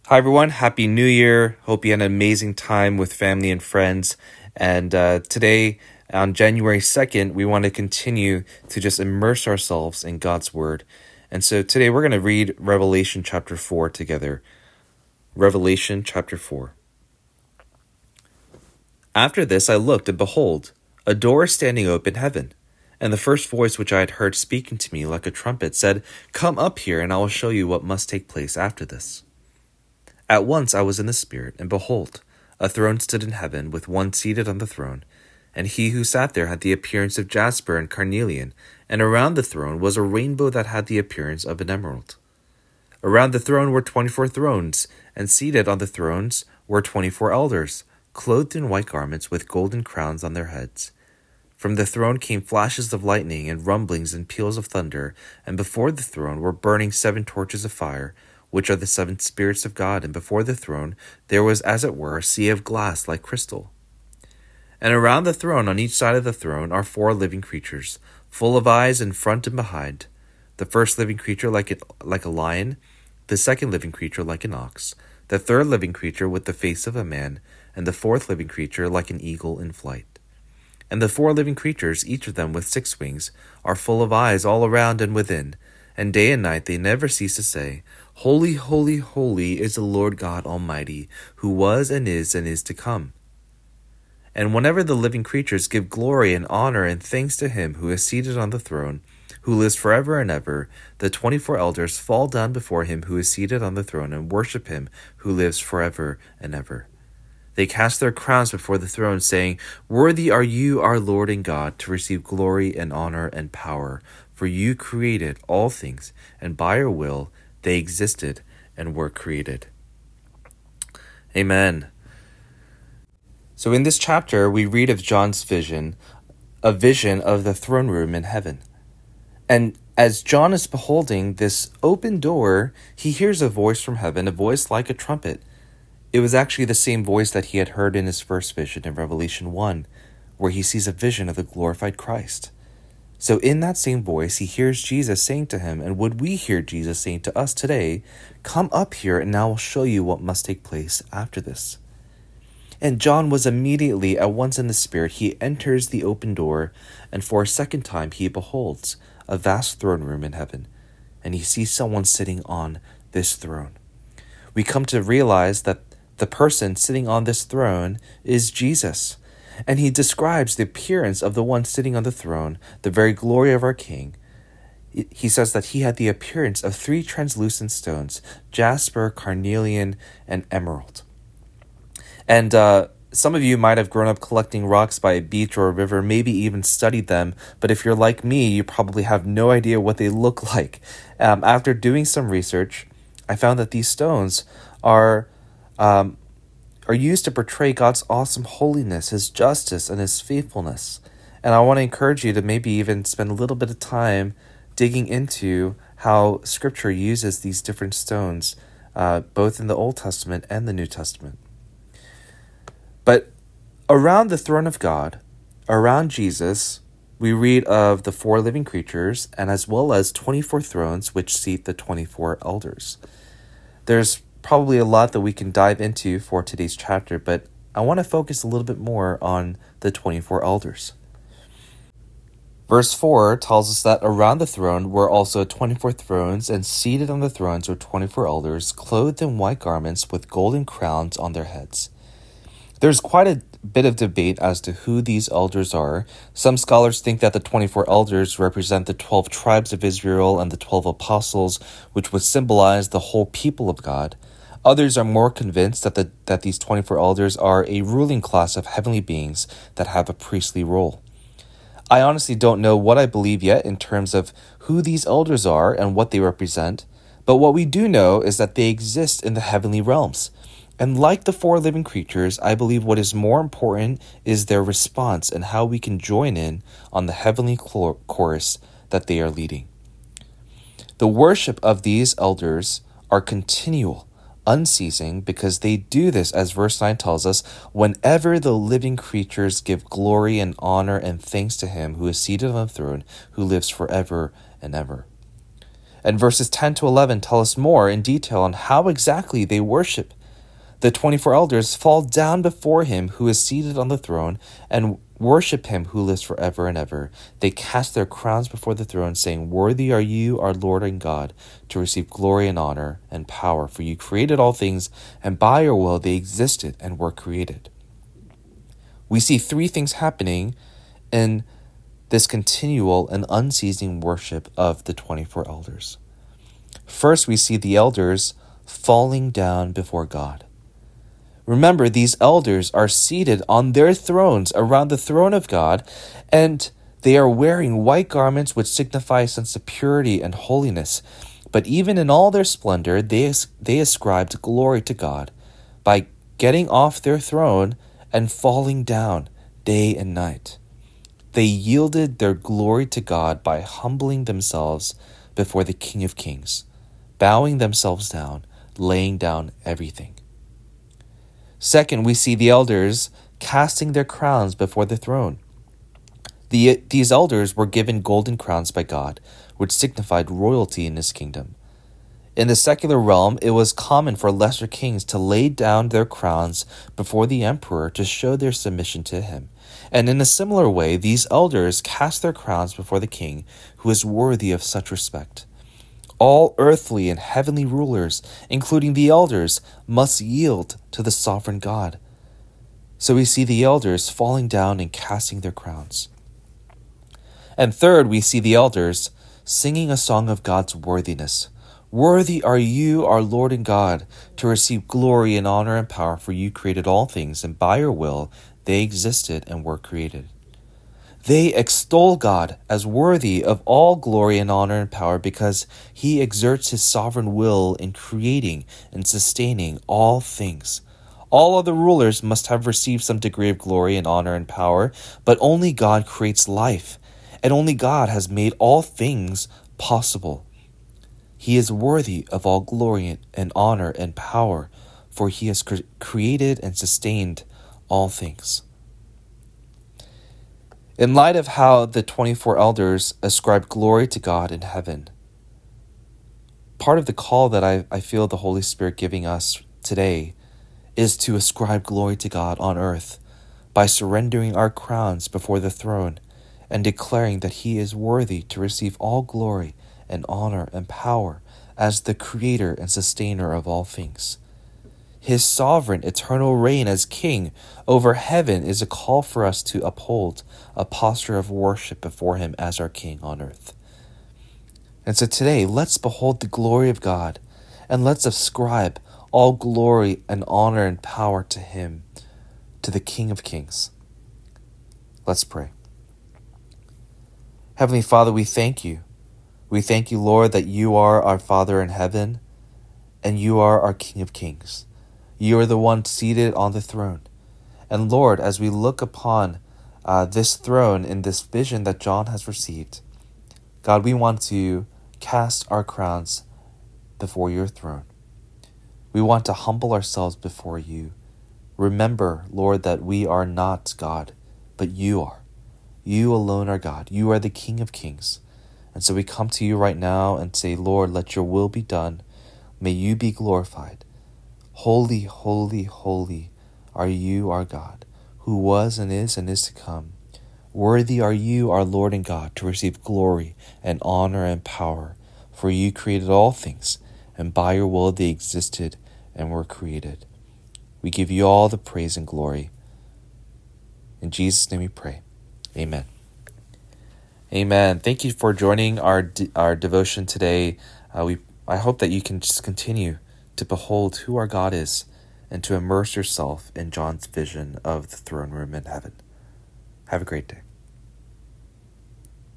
Hi, everyone. Happy New Year. Hope you had an amazing time with family and friends. And today, on January 2nd, we want to continue to just immerse ourselves in God's Word. And so today we're going to read Revelation chapter 4 together. Revelation chapter 4. After this I looked, and behold, a door standing open in heaven. And the first voice which I had heard speaking to me like a trumpet said, "Come up here, and I will show you what must take place after this." At once I was in the Spirit, and behold, a throne stood in heaven, with one seated on the throne. And he who sat there had the appearance of jasper and carnelian, and around the throne was a rainbow that had the appearance of an emerald. Around the throne were 24 thrones, and seated on the thrones were 24 elders, clothed in white garments with golden crowns on their heads. From the throne came flashes of lightning and rumblings and peals of thunder, and before the throne were burning 7 torches of fire, which are the 7 spirits of God, and before the throne there was as it were a sea of glass like crystal. And around the throne on each side of the throne are 4 living creatures, full of eyes in front and behind. The first living creature like a lion, the second living creature like an ox, the third living creature with the face of a man, and the fourth living creature like an eagle in flight. And the 4 living creatures, each of them with 6 wings, are full of eyes all around and within, and day and night they never cease to say, "Holy, holy, holy is the Lord God Almighty, who was and is to come." And whenever the living creatures give glory and honor and thanks to him who is seated on the throne, who lives forever and ever, the 24 elders fall down before him who is seated on the throne and worship him who lives forever and ever. They cast their crowns before the throne, saying, "Worthy are you, our Lord and God, to receive glory and honor and power, for you created all things, and by your will they existed and were created." Amen. So in this chapter, we read of John's vision, a vision of the throne room in heaven. And as John is beholding this open door, he hears a voice from heaven, a voice like a trumpet. It was actually the same voice that he had heard in his first vision in Revelation 1, where he sees a vision of the glorified Christ. So in that same voice, he hears Jesus saying to him, and would we hear Jesus saying to us today, "Come up here, and I will show you what must take place after this." And John was immediately at once in the Spirit. He enters the open door, and for a second time he beholds a vast throne room in heaven, and he sees someone sitting on this throne. We come to realize that the person sitting on this throne is Jesus, and he describes the appearance of the one sitting on the throne, the very glory of our King. He says that he had the appearance of 3 translucent stones, jasper, carnelian, and emerald. And some of you might have grown up collecting rocks by a beach or a river, maybe even studied them, but if you're like me, you probably have no idea what they look like. After doing some research, I found that these stones are used to portray God's awesome holiness, his justice, and his faithfulness. And I want to encourage you to maybe even spend a little bit of time digging into how Scripture uses these different stones, both in the Old Testament and the New Testament. But around the throne of God, around Jesus, we read of the 4 living creatures, and as well as 24 thrones which seat the 24 elders. There's probably a lot that we can dive into for today's chapter, but I want to focus a little bit more on the 24 elders. Verse 4 tells us that around the throne were also 24 thrones, and seated on the thrones were 24 elders, clothed in white garments with golden crowns on their heads. There's quite a bit of debate as to who these elders are. Some scholars think that the 24 elders represent the 12 tribes of Israel and the 12 apostles, which would symbolize the whole people of God. Others are more convinced that these 24 elders are a ruling class of heavenly beings that have a priestly role. I honestly don't know what I believe yet in terms of who these elders are and what they represent, but what we do know is that they exist in the heavenly realms. And like the 4 living creatures, I believe what is more important is their response and how we can join in on the heavenly chorus that they are leading. The worship of these elders are continual, unceasing, because they do this, as verse 9 tells us, whenever the living creatures give glory and honor and thanks to him who is seated on the throne, who lives forever and ever. And verses 10 to 11 tell us more in detail on how exactly they worship. The 24 elders fall down before him who is seated on the throne and worship him who lives forever and ever. They cast their crowns before the throne, saying, "Worthy are you, our Lord and God, to receive glory and honor and power, for you created all things, and by your will they existed and were created." We see three things happening in this continual and unceasing worship of the 24 elders. First, we see the elders falling down before God. Remember, these elders are seated on their thrones around the throne of God, and they are wearing white garments which signify a sense of purity and holiness. But even in all their splendor, they ascribed glory to God by getting off their throne and falling down day and night. They yielded their glory to God by humbling themselves before the King of Kings, bowing themselves down, laying down everything. Second, we see the elders casting their crowns before the throne. These elders were given golden crowns by God, which signified royalty in his kingdom. In the secular realm, it was common for lesser kings to lay down their crowns before the emperor to show their submission to him. And in a similar way, these elders cast their crowns before the king, who is worthy of such respect. All earthly and heavenly rulers, including the elders, must yield to the sovereign God. So we see the elders falling down and casting their crowns. And third, we see the elders singing a song of God's worthiness. "Worthy are you, our Lord and God, to receive glory and honor and power, for you created all things, and by your will they existed and were created." They extol God as worthy of all glory and honor and power because he exerts his sovereign will in creating and sustaining all things. All other rulers must have received some degree of glory and honor and power, but only God creates life, and only God has made all things possible. He is worthy of all glory and honor and power, for he has created and sustained all things. In light of how the 24 elders ascribe glory to God in heaven, part of the call that I feel the Holy Spirit giving us today is to ascribe glory to God on earth by surrendering our crowns before the throne and declaring that he is worthy to receive all glory and honor and power as the creator and sustainer of all things. His sovereign, eternal reign as king over heaven is a call for us to uphold a posture of worship before him as our king on earth. And so today, let's behold the glory of God, and let's ascribe all glory and honor and power to him, to the King of Kings. Let's pray. Heavenly Father, we thank you. We thank you, Lord, that you are our Father in heaven, and you are our King of Kings. You are the one seated on the throne. And Lord, as we look upon this throne in this vision that John has received, God, we want to cast our crowns before your throne. We want to humble ourselves before you. Remember, Lord, that we are not God, but you are. You alone are God. You are the King of Kings. And so we come to you right now and say, Lord, let your will be done. May you be glorified. Holy, holy, holy are you, our God, who was and is to come. Worthy are you, our Lord and God, to receive glory and honor and power, for you created all things, and by your will they existed and were created. We give you all the praise and glory. In Jesus' name we pray. Amen. Amen. Thank you for joining our devotion today. I hope that you can just continue to behold who our God is and to immerse yourself in John's vision of the throne room in heaven. Have a great day.